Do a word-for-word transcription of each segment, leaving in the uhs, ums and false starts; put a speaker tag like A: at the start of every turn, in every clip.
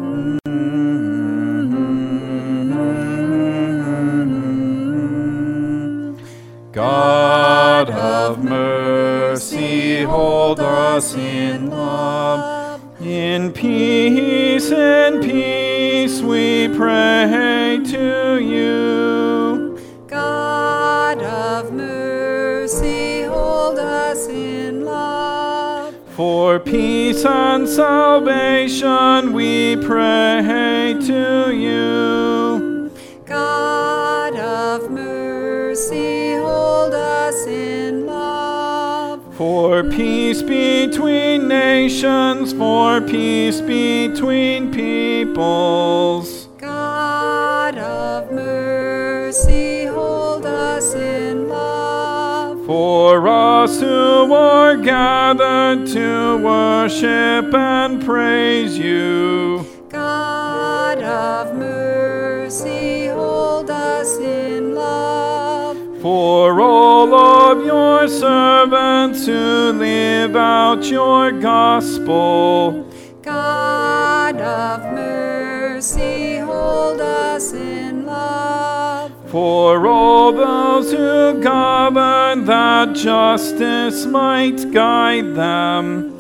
A: God of mercy, hold us in love. In peace, in peace, we pray to you.
B: God of mercy, hold us in love.
A: For peace and salvation, we pray to you.
B: God of mercy, hold us in love.
A: For peace between nations, for peace between peoples.
B: God of mercy, hold us in love.
A: For us who are gathered to worship and praise you.
B: God of mercy, hold us in love.
A: For all of your servants who live out your gospel.
B: God of mercy, hold us in love.
A: For all those who govern, that justice might guide them.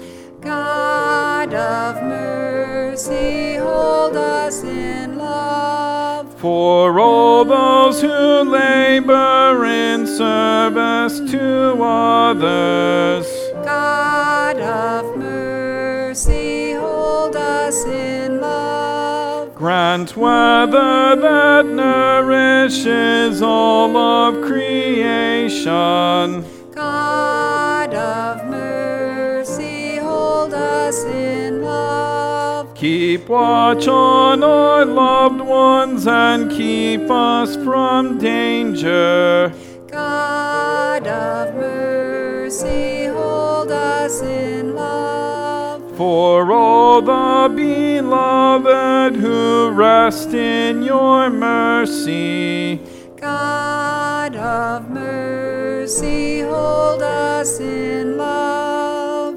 B: God of mercy, hold us in love.
A: For all those who labor in service to others.
B: God of mercy, hold us in love.
A: Grant weather that nourishes all of creation.
B: God of mercy, hold us in love.
A: Keep watch on our loved ones and keep us from danger.
B: God of mercy, hold us in love.
A: For all the beloved who rest in your mercy.
B: God of mercy, hold us in love.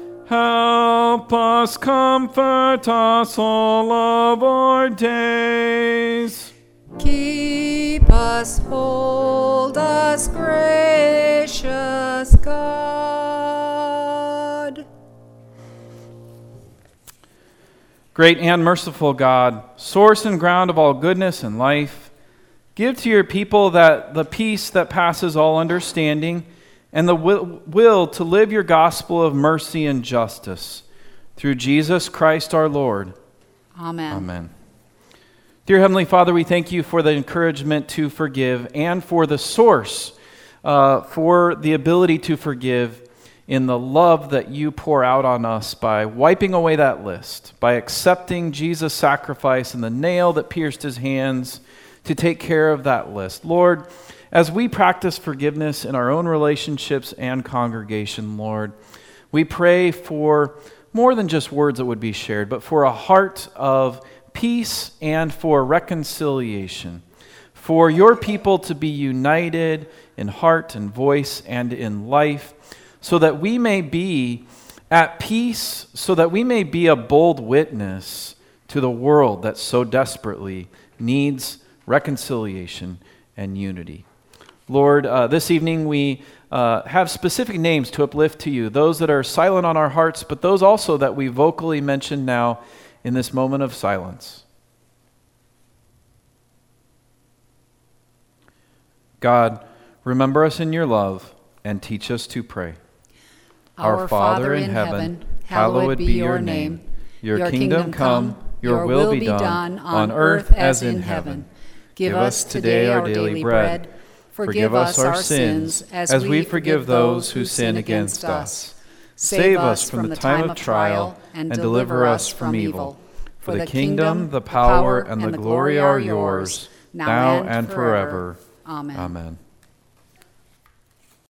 A: Help us, comfort us all of our days.
B: Keep us, hold us, gracious God.
A: Great and merciful God, source and ground of all goodness and life, give to your people that the peace that passes all understanding and the will, will to live your gospel of mercy and justice. Through Jesus Christ our Lord.
B: Amen.
A: Amen. Dear Heavenly Father, we thank you for the encouragement to forgive and for the source uh, for the ability to forgive in the love that you pour out on us by wiping away that list, by accepting Jesus' sacrifice and the nail that pierced his hands to take care of that list. Lord, as we practice forgiveness in our own relationships and congregation, Lord, we pray for more than just words that would be shared, but for a heart of peace and for reconciliation, for your people to be united in heart and voice and in life, so that we may be at peace, so that we may be a bold witness to the world that so desperately needs reconciliation and unity. Lord, uh, this evening we uh, have specific names to uplift to you, those that are silent on our hearts, but those also that we vocally mention now in this moment of silence. God, remember us in your love and teach us to pray.
B: Our Father in heaven, hallowed be your name.
A: Your kingdom come, your will be done, on earth as in heaven. Give us today our daily bread. Forgive us our sins, as we forgive those who sin against us. Save us from the time of trial, and deliver us from evil. For the kingdom, the power, and the glory are yours, now and forever.
B: Amen.
A: Amen.